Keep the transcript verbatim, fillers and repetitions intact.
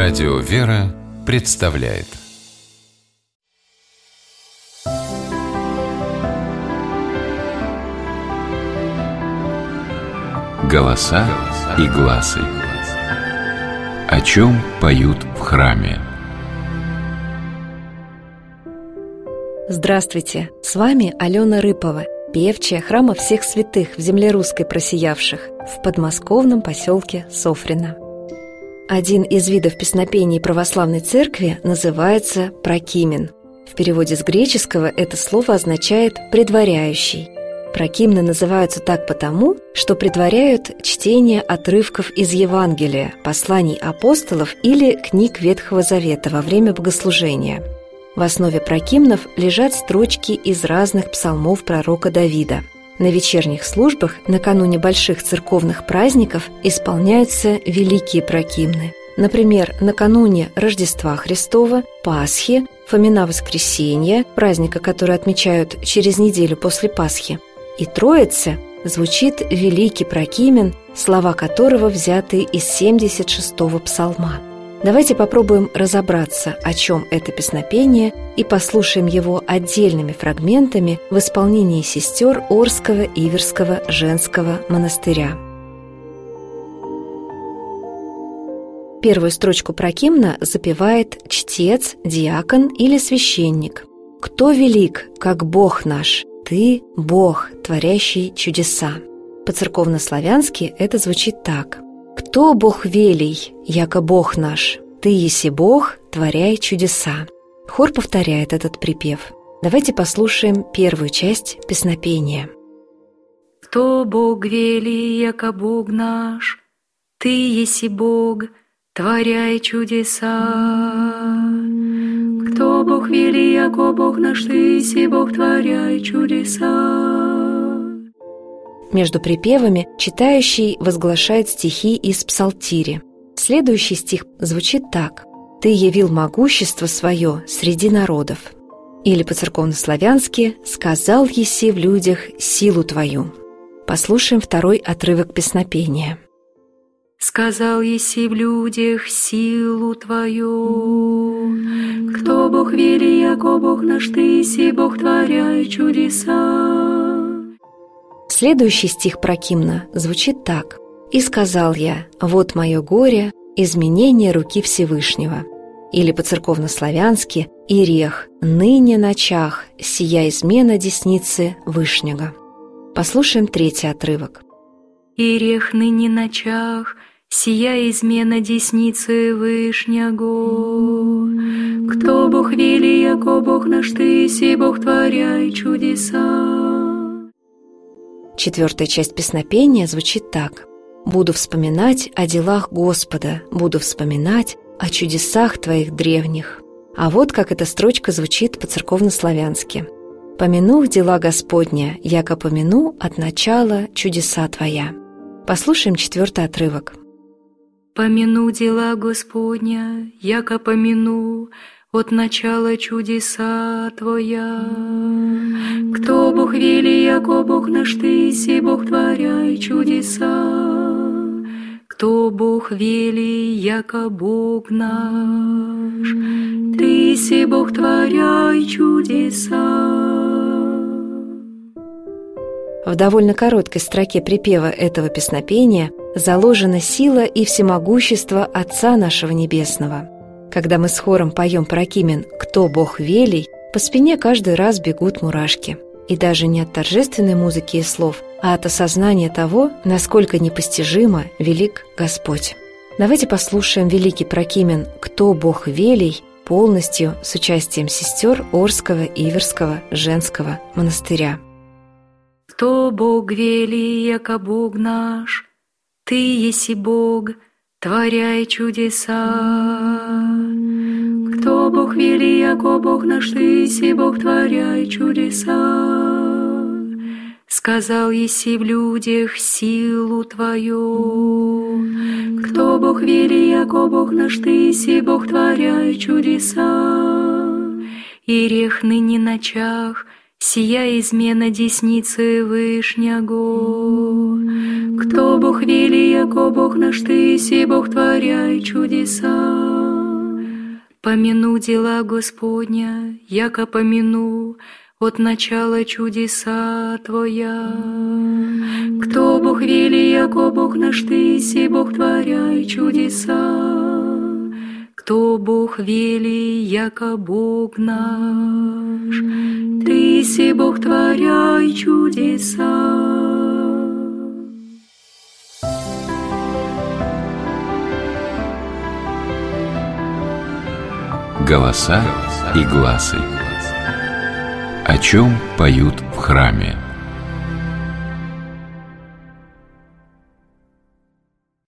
Радио «Вера» представляет «Голоса и гласы». О чем поют в храме? Здравствуйте! С вами Алена Рыпова, певчая храма всех святых в земле русской просиявших в подмосковном поселке Софрино. Один из видов песнопений православной церкви называется прокимен. В переводе с греческого это слово означает «предваряющий». Прокимны называются так потому, что предваряют чтение отрывков из Евангелия, посланий апостолов или книг Ветхого Завета во время богослужения. В основе прокимнов лежат строчки из разных псалмов пророка Давида. На вечерних службах накануне больших церковных праздников исполняются великие прокимны. Например, накануне Рождества Христова, Пасхи, Фомина Воскресенья, праздника, который отмечают через неделю после Пасхи, и Троицы звучит великий прокимен, слова которого взяты из семьдесят шестого псалма. Давайте попробуем разобраться, о чем это песнопение, и послушаем его отдельными фрагментами в исполнении сестер Орского Иверского женского монастыря. Первую строчку прокимна запевает чтец, диакон или священник. «Кто велик, как Бог наш? Ты – Бог, творящий чудеса». По-церковнославянски это звучит так: «Кто Бог велий, яко Бог наш? Ты еси Бог, творяй чудеса». Хор повторяет этот припев. Давайте послушаем первую часть песнопения. «Кто Бог велий, яко Бог наш? Ты еси Бог, творяй чудеса. Кто Бог вели, яко Бог наш, Ты еси Бог, творяй чудеса». Между припевами читающий возглашает стихи из псалтири. Следующий стих звучит так: «Ты явил могущество свое среди народов». Или по-церковнославянски «сказал еси в людях силу твою». Послушаем второй отрывок песнопения. «Сказал еси в людях силу твою. Кто Бог вели, яко Бог наш, Ты еси Бог, творяй чудеса». Следующий стих прокимна звучит так: «И сказал я, вот мое горе, изменение руки Всевышнего». Или по-церковнославянски «Ирех, ныне ночах, сия измена десницы Вышнего». Послушаем третий отрывок. «Ирех ныне ночах, сия измена десницы Вышнего. Кто Бог вели, яко Бог наш, Ты еси Бог, творяй чудеса». Четвертая часть песнопения звучит так: «Буду вспоминать о делах Господа, буду вспоминать о чудесах Твоих древних». А вот как эта строчка звучит по-церковнославянски: «Помяну дела Господня, яко помяну от начала чудеса Твоя». Послушаем четвертый отрывок. «Помяну дела Господня, яко помяну от начала чудеса Твоя. Кто Бог вели, яко Бог наш, Ты еси Бог, творяй чудеса. Кто Бог вели, яко Бог наш, Ты еси Бог, творяй чудеса». В довольно короткой строке припева этого песнопения заложена сила и всемогущество Отца нашего Небесного. Когда мы с хором поем прокимен «Кто Бог велий», по спине каждый раз бегут мурашки. И даже не от торжественной музыки и слов, а от осознания того, насколько непостижимо велик Господь. Давайте послушаем великий прокимен «Кто Бог велий» полностью с участием сестер Орского Иверского женского монастыря. «Кто Бог вели, яко Бог наш? Ты еси Бог, творяй чудеса. Кто Бог вели, яко Бог наш, Ты еси Бог, творяй чудеса. Сказал еси в людях силу Твою. Кто Бог вели, яко Бог наш, Ты еси Бог, творяй чудеса. Ирех ныне ночах, сия измена десницы Вышнего. Кто Бог вели, яко Бог наш, Ты еси Бог, творяй чудеса. Вспомину дела Господня, яко помяну от начала чудеса Твоя. Кто Бог вели, яко Бог наш Ты, си Бог творяй чудеса. Кто Бог вели, яко Бог наш, Ты си Бог творяй чудеса. Голоса и гласы. О чем поют в храме.